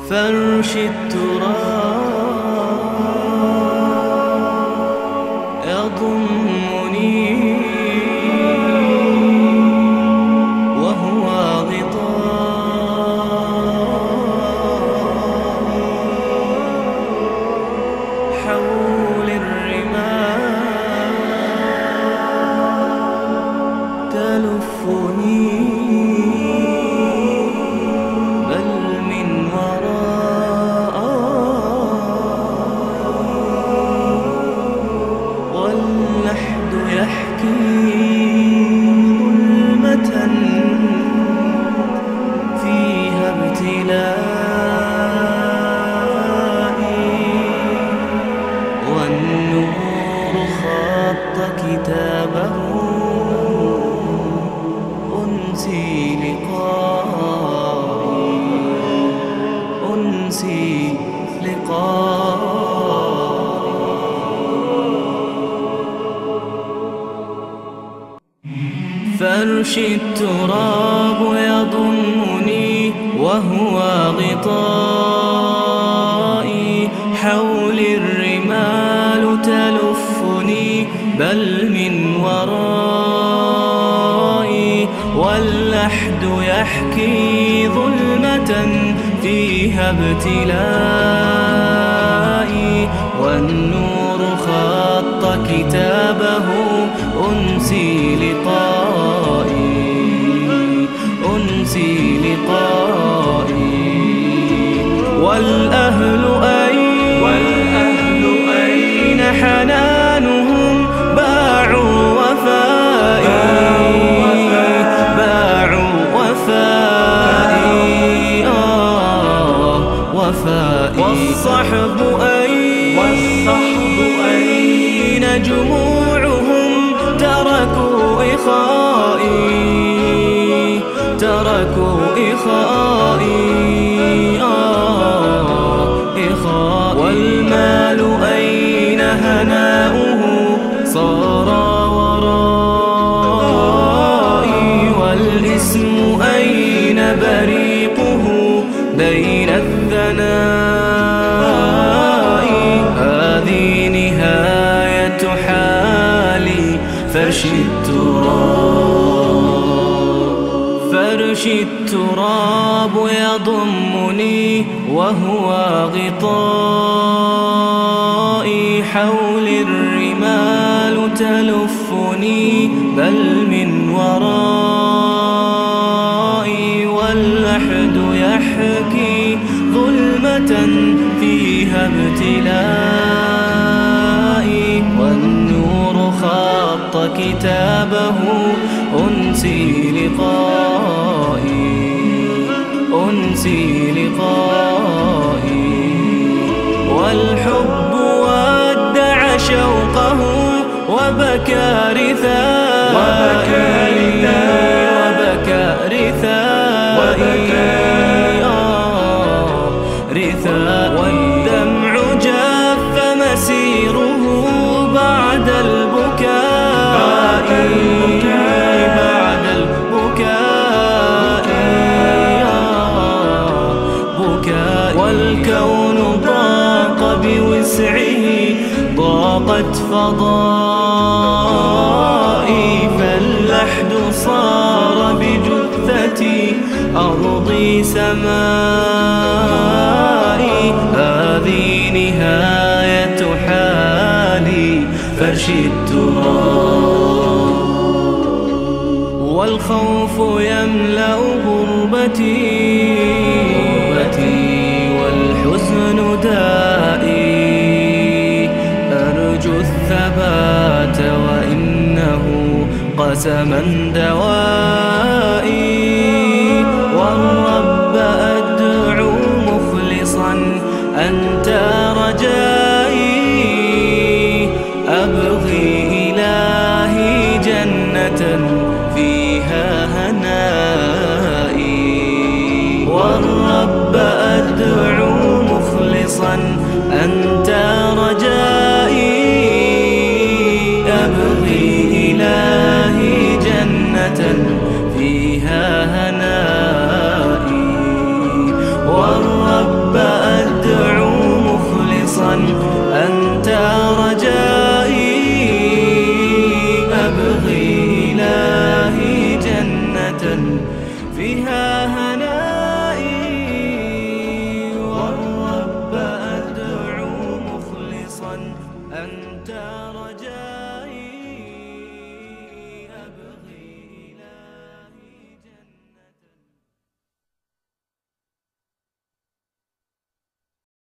فرش التراب يضمني وهو غطاء حول الرمال تلفني ظلمة فيها ابتلائي والنور خط كتابه أنسي لقائي أنسي لقائي. فرش التراب يضمني وهو غطائي حول الرمال تلفني بل من ورائي واللحد يحكي ظلمة فيها ابتلائي والنور خط كتابه أنسي لقائي أنسي لقائي. والأهل أين حنانهم باعوا وفائي باعوا وفائي وفائي. والصحب أين جموعهم تركوا إخائي تركوا إخائي إخائي. والمال أين هناؤه صار ورائي والاسم أين بريقه بين الثناء. هذه نهاية حالي فرش التراب يضمني وهو غطائي حول الرمال تلفني بل من ورائي واللحد يحكي ظلمة فيها ابتلائي والنور خط كتابه أنسي لقائي أنسي لقائي. والحب ودع شوقه وبكى رثائي والدمع جاف مسيره بعد البكاء والكون ضاق بوسعه ضاقت فضائي فاللحد صار بجثتي أرضي سمائي. هذه نهاية حالي فرش التراب. والخوف يملأ غربتي والحزن دائي أرجو الثبات وإنه قسما دوائي. والرب أدعو مخلصا أنت رجائي أبغي إلهي جنة